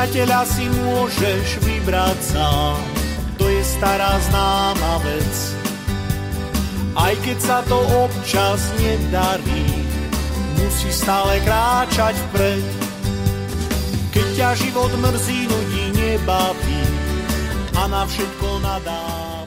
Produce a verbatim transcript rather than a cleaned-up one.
Priateľa si môžeš vybrať sám, to je stará známa vec. Aj keď sa to občas nedarí, musí stále kráčať vpred. Keď ťa život mrzí, nudí, nebaví a na všetko nadá.